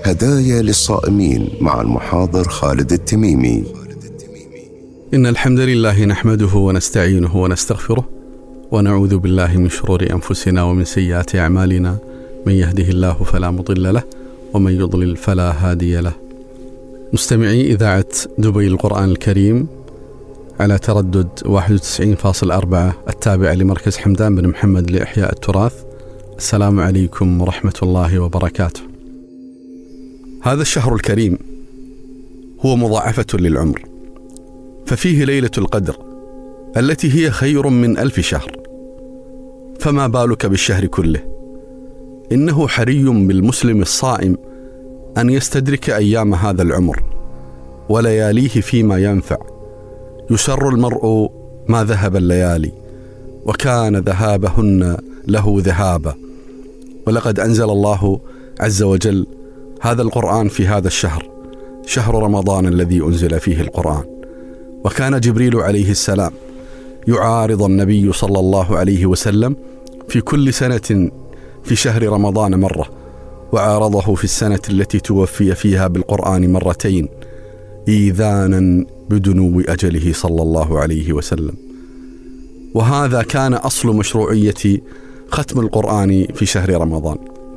هدايا للصائمين مع المحاضر خالد التميمي. إن الحمد لله نحمده ونستعينه ونستغفره ونعوذ بالله من شرور أنفسنا ومن سيئات أعمالنا، من يهده الله فلا مضل له ومن يضلل فلا هادي له. مستمعي إذاعة دبي القرآن الكريم على تردد 91.4 التابع لمركز حمدان بن محمد لإحياء التراث، السلام عليكم ورحمة الله وبركاته. هذا الشهر الكريم هو مضاعفة للعمر، ففيه ليلة القدر التي هي خير من 1000 شهر، فما بالك بالشهر كله؟ إنه حري بالمسلم الصائم أن يستدرك أيام هذا العمر ولياليه فيما ينفع. يسر المرء ما ذهب الليالي، وكان ذهابهن له ذهابا. ولقد أنزل الله عز وجل هذا القرآن في هذا الشهر، شهر رمضان الذي أنزل فيه القرآن. وكان جبريل عليه السلام يعارض النبي صلى الله عليه وسلم في كل سنة في شهر رمضان مرة، وعارضه في السنة التي توفي فيها بالقرآن مرتين، إيذانا بدنو أجله صلى الله عليه وسلم. وهذا كان أصل مشروعية ختم القرآن في شهر رمضان.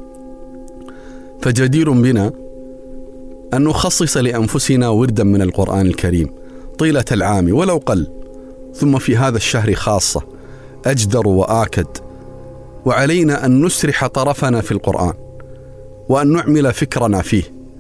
فجدير بنا أن نخصص لأنفسنا وردا من القرآن الكريم طيلة العام ولو قل، ثم في هذا الشهر خاصة أجدر وآكد. وعلينا أن نسرح طرفنا في القرآن وأن نعمل فكرنا فيه،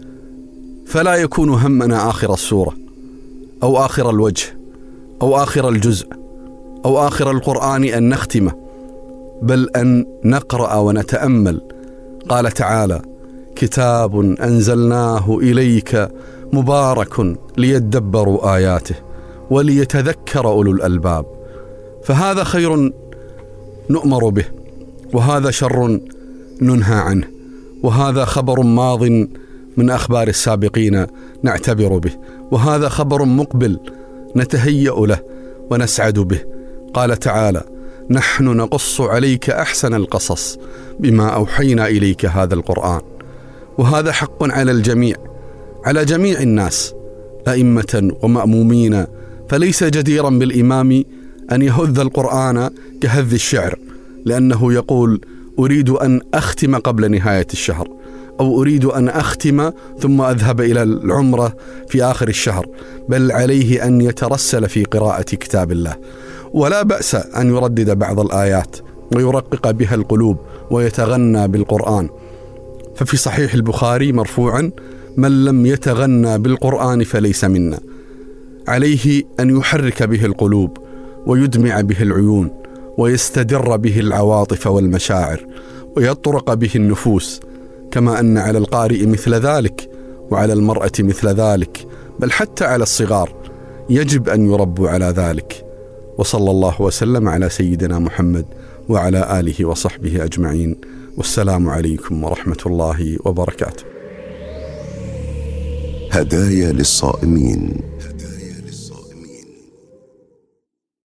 فلا يكون همنا آخر السورة أو آخر الوجه أو آخر الجزء أو آخر القرآن أن نختمه، بل أن نقرأ ونتأمل. قال تعالى: كتاب أنزلناه إليك مبارك ليدبروا آياته وليتذكر أولو الألباب. فهذا خير نؤمر به، وهذا شر ننهى عنه، وهذا خبر ماض من أخبار السابقين نعتبر به، وهذا خبر مقبل نتهيأ له ونسعد به. قال تعالى: نحن نقص عليك أحسن القصص بما أوحينا إليك هذا القرآن. وهذا حق على الجميع، على جميع الناس أئمة ومأمومين، فليس جديرا بالإمام أن يهذ القرآن كهذ الشعر، لأنه يقول: أريد أن أختم قبل نهاية الشهر، أو أريد أن أختم ثم أذهب إلى العمرة في آخر الشهر، بل عليه أن يترسل في قراءة كتاب الله. ولا بأس أن يردد بعض الآيات ويرقق بها القلوب ويتغنى بالقرآن. ففي صحيح البخاري مرفوعا: من لم يتغنى بالقرآن فليس منا. عليه أن يحرك به القلوب ويدمع به العيون ويستدر به العواطف والمشاعر ويطرق به النفوس، كما أن على القارئ مثل ذلك، وعلى المرأة مثل ذلك، بل حتى على الصغار يجب أن يربوا على ذلك. وصلى الله وسلم على سيدنا محمد وعلى آله وصحبه أجمعين، والسلام عليكم ورحمة الله وبركاته. هدايا للصائمين.